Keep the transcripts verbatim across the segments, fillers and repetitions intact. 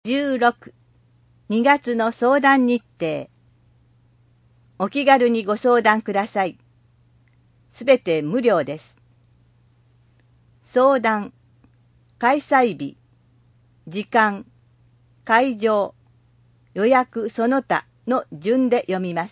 じゅうろく、にがつの相談日程。お気軽にご相談ください。すべて無料です。相談、開催日、時間、会場、予約その他の順で読みます。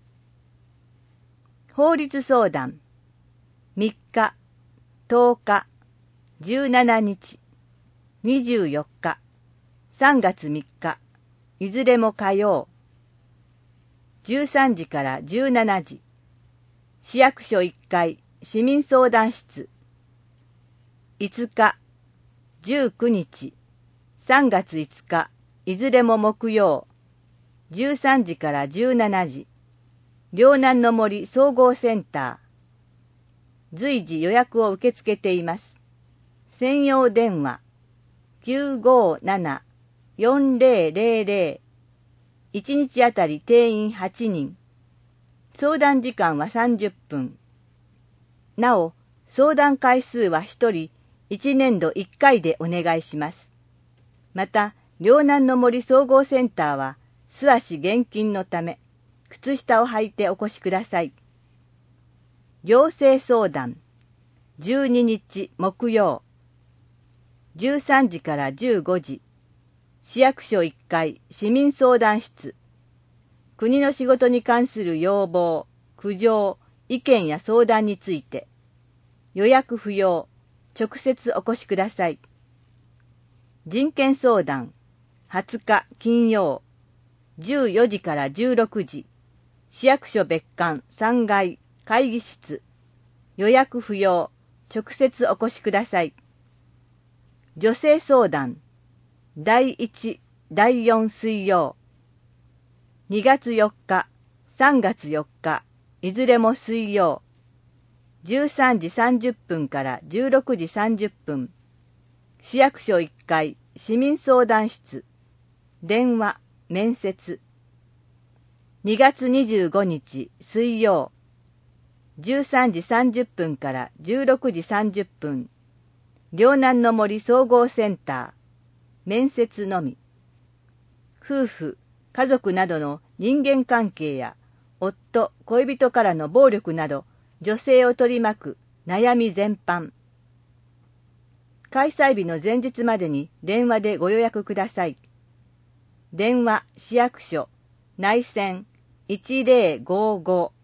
法律相談、みっか、とおか、じゅうしちにち、にじゅうよっか、さんがつみっか、いずれも火曜。じゅうさんじからじゅうしちじ。市役所いっかい市民相談室。いつか、じゅうくにち、さんがついつか、いずれも木曜。じゅうさんじからじゅうしちじ。両南の森総合センター。随時予約を受け付けています。専用電話きゅうごななよんぜろぜろぜろ。いちにちあたり定員はちにん。相談時間はさんじゅっぷん。なお、相談回数はひとりいちねんどいっかいでお願いします。また、両南の森総合センターは素足厳禁のため、靴下を履いてお越しください。行政相談、じゅうににち木曜。じゅうさんじからじゅうごじ。市役所いっかい市民相談室。国の仕事に関する要望、苦情、意見や相談について。予約不要。直接お越しください。人権相談、はつか金曜。じゅうよじからじゅうろくじ。市役所別館さんがい会議室。予約不要。直接お越しください。女性相談、だいいち、だいよん水曜。にがつよっか、さんがつよっか、いずれも水曜。じゅうさんじさんじゅっぷんからじゅうろくじさんじゅっぷん。市役所いっかい市民相談室。電話、面接。にがつにじゅうごにち水曜。じゅうさんじさんじゅっぷんからじゅうろくじさんじゅっぷん。両南の森総合センター。面接のみ。夫婦、家族などの人間関係や夫、恋人からの暴力など女性を取り巻く悩み全般。開催日の前日までに電話でご予約ください。電話市役所内線いちぜろごご。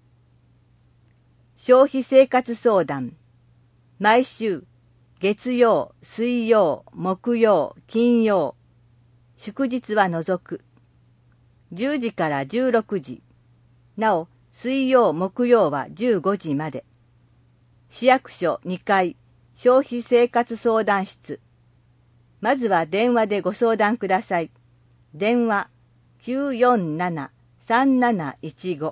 消費生活相談、毎週月曜、水曜、木曜、金曜、祝日は除く。じゅうじからじゅうろくじ。なお、水曜、木曜はじゅうごじまで。市役所にかい消費生活相談室。まずは電話でご相談ください。電話きゅうよんななさんなないちご。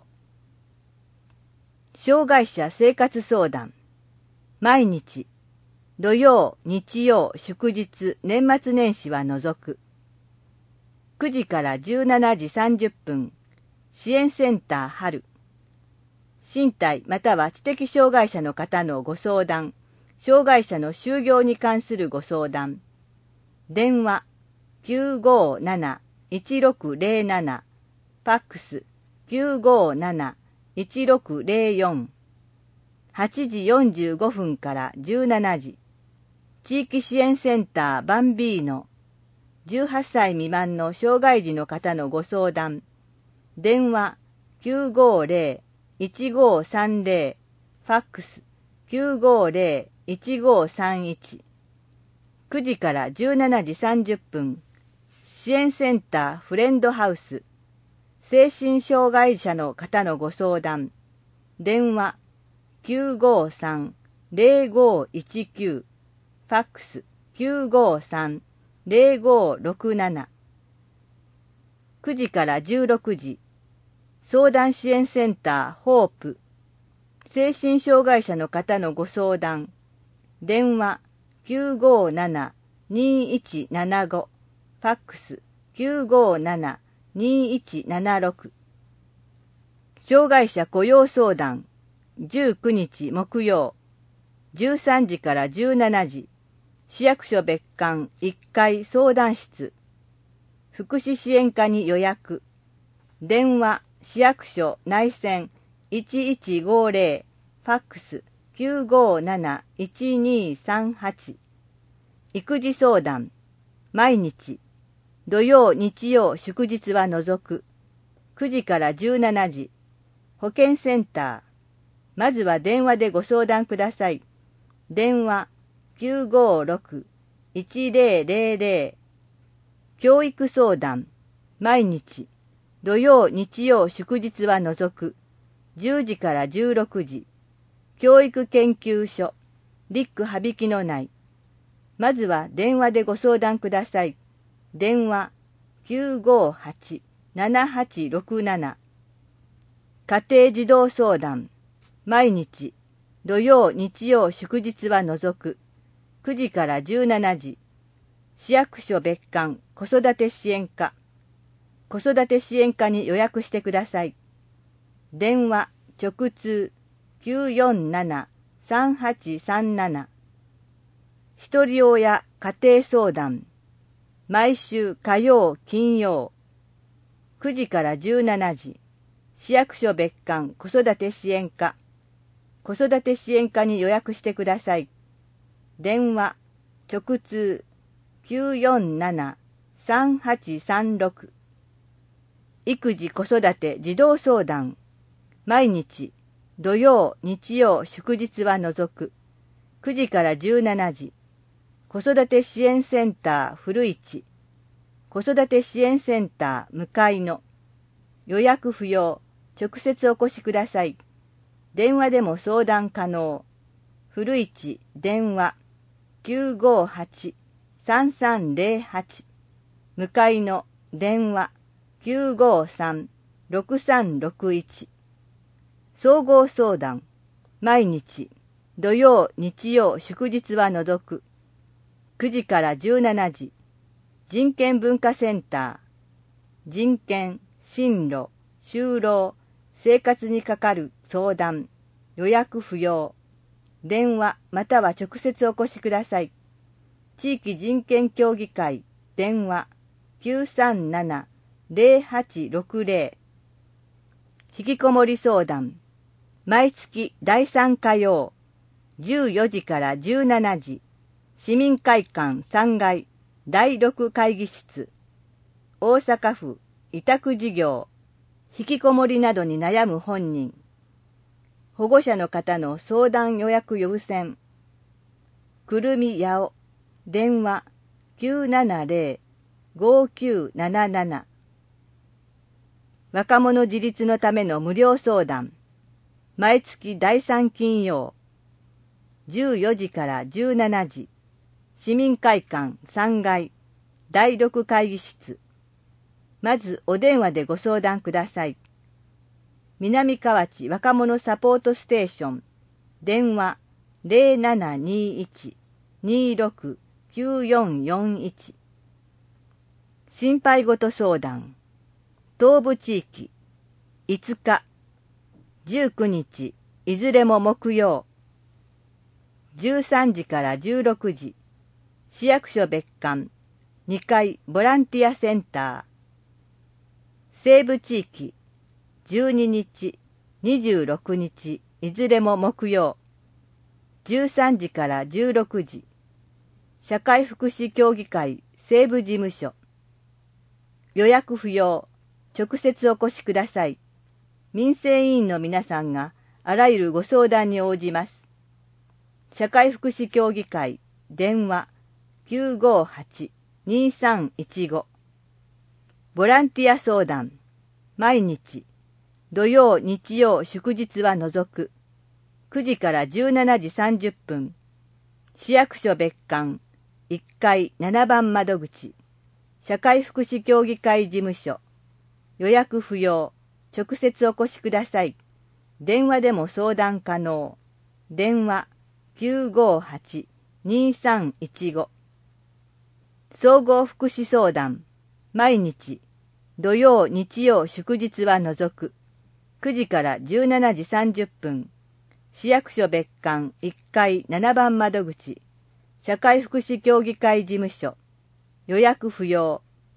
障害者生活相談、毎日土曜、日曜、祝日、年末年始は除く。くじからじゅうしちじさんじゅっぷん、支援センター春。身体または知的障害者の方のご相談、障害者の就業に関するご相談。電話きゅうごなないちろくぜろなな、ファックスきゅうごなないちろくぜろよん。はちじよんじゅうごふんからじゅうしちじ。地域支援センターバンビーノ。じゅうはっさい未満の障害児の方のご相談。電話きゅうごぜろいちごさんぜろ。ファックスきゅうごぜろいちごさんいち。くじからじゅうしちじさんじゅっぷん。支援センターフレンドハウス。精神障害者の方のご相談。電話きゅうごさんぜろごいちきゅう。ファックスきゅうごさんぜろごろくなな。くじからじゅうろくじ。相談支援センターホープ。精神障害者の方のご相談。電話きゅうごななにいちななご。ファックスきゅうごななにいちななろく。障害者雇用相談、じゅうくにち木曜。じゅうさんじからじゅうしちじ。市役所別館いっかい相談室。 福祉支援課に予約。電話、市役所内線いちいちごゼロ、ファックスきゅうごなないちにさんはち。育児相談、毎日、土曜日曜祝日は除く、くじからじゅうしちじ、保健センター、まずは電話でご相談ください。電話きゅうごろく、いちゼロゼロゼロ。教育相談、毎日、土曜日曜祝日は除く、じゅうじからじゅうろくじ。教育研究所、リック羽曳の内。まずは電話でご相談ください。電話きゅうごはち、ななはちろくなな。家庭児童相談、毎日、土曜日曜祝日は除く、くじからじゅうしちじ。市役所別館子育て支援課。子育て支援課に予約してください。電話直通きゅうよんなな、さんはちさんなな。ひとり親家庭相談、毎週火曜金曜くじからじゅうしちじ。市役所別館子育て支援課。子育て支援課に予約してください。電話直通きゅうよんなな、さんはちさんろく。育児子育て児童相談、毎日、土曜日曜祝日は除く、くじからじゅうしちじ。子育て支援センター古市、子育て支援センター向かいの。予約不要、直接お越しください。電話でも相談可能。古市電話きゅうごはち、さんさんゼロはち。向かいの電話きゅうごさん、ろくさんろくいち。総合相談、毎日、土曜日曜祝日は除く、くじからじゅうしちじ。人権文化センター、人権、進路、就労、生活にかかる相談、予約不要。電話または直接お越しください。地域人権協議会電話きゅうさんなな、ゼロはちろくゼロ。引きこもり相談、毎月だいさん火曜じゅうよじからじゅうしちじ。市民会館さんがいだいろく会議室。大阪府委託事業、引きこもりなどに悩む本人、保護者の方の相談予約優先。くるみやお電話きゅうななゼロ、ごきゅうなななな。若者自立のための無料相談、毎月だいさん金曜じゅうよじからじゅうしちじ。市民会館さんがいだいろく会議室。まずお電話でご相談ください。南河内若者サポートステーション電話ゼロななにいち、にろく、きゅうよんよんいち。心配事相談、東部地域いつか、じゅうくにちいずれも木曜じゅうさんじからじゅうろくじ。市役所別館にかいボランティアセンター。西部地域じゅうににち、にじゅうろくにちいずれも木曜じゅうさんじからじゅうろくじ。社会福祉協議会西部事務所。予約不要、直接お越しください。民生委員の皆さんがあらゆるご相談に応じます。社会福祉協議会電話きゅうごはち、にさんいちご。ボランティア相談、毎日、土曜日曜祝日は除く、くじからじゅうしちじさんじゅっぷん。市役所別館いっかいななばん窓口、社会福祉協議会事務所。予約不要、直接お越しください。電話でも相談可能。電話きゅうごはち、にさんいちご。総合福祉相談、毎日、土曜日曜祝日は除く、くじからじゅうしちじさんじゅっぷん。市役所別館いっかいななばん窓口、社会福祉協議会事務所。予約不要、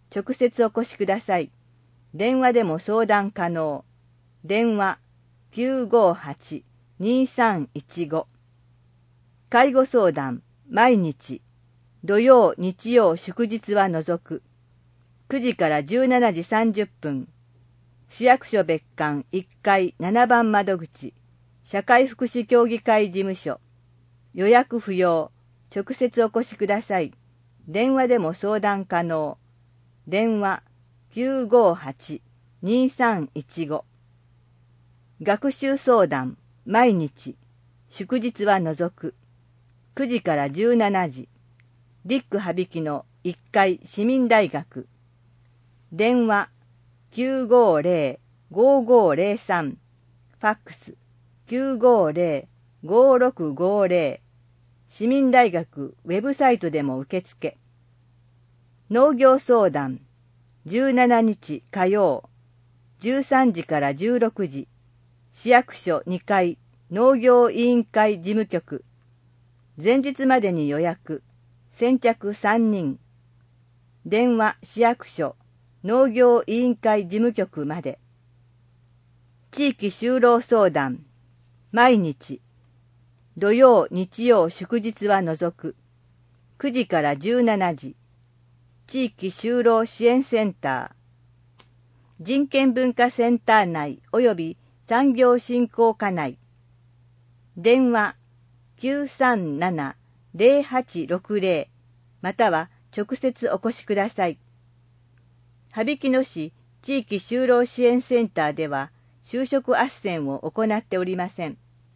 直接お越しください。電話でも相談可能。電話 きゅうごはち にさんいちご。介護相談毎日土曜日曜祝日は除くくじからじゅうしちじさんじゅっぷん。市役所別館いっかいななばん窓口社会福祉協議会事務所。予約不要。直接お越しください。電話でも相談可能。電話 きゅうごはち にさんいちご。学習相談毎日祝日は除くくじからじゅうしちじ。ディック羽曳のいっかい市民大学。電話 きゅうごゼロ ごごゼロさん。ファックス きゅうごゼロ ごろくごゼロ。市民大学ウェブサイトでも受付。農業相談じゅうしちにち火曜じゅうさんじからじゅうろくじ。市役所にかい農業委員会事務局。前日までに予約。先着さんにん。電話市役所農業委員会事務局まで。地域就労相談毎日土曜日曜祝日は除くくじからじゅうしちじ。地域就労支援センター。人権文化センター内及び産業振興課内。電話 きゅうさんなな ゼロはちろくゼロ または直接お越しください。羽曳野市地域就労支援センターでは就職斡旋を行っておりません。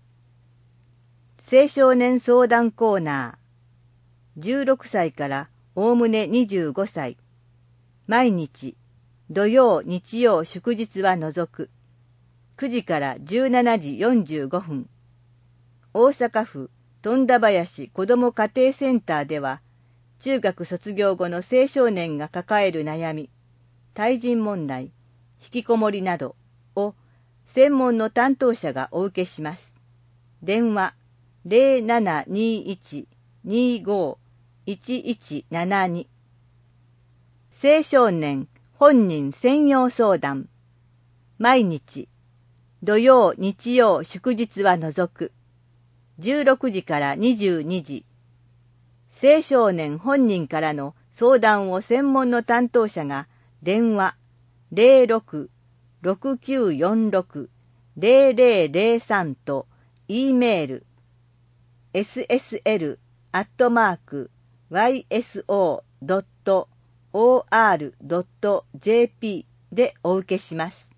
青少年相談コーナー。じゅうろくさいからおおむねにじゅうごさい。毎日土曜日曜祝日は除くくじからじゅうしちじよんじゅうごふん。大阪府富田林子ども家庭センターでは中学卒業後の青少年が抱える悩み、対人問題、引きこもりなどを専門の担当者がお受けします。電話 ゼロななにいち にご いちいちななに。青少年本人専用相談毎日土曜日曜祝日は除くじゅうろくじからにじゅうにじ。青少年本人からの相談を専門の担当者が電話 ゼロろく ろくきゅうよんろく ゼロゼロゼロさん と E メール エスエスエル アットマーク ワイエスオー ドット オーアール ドット ジェーピー でお受けします。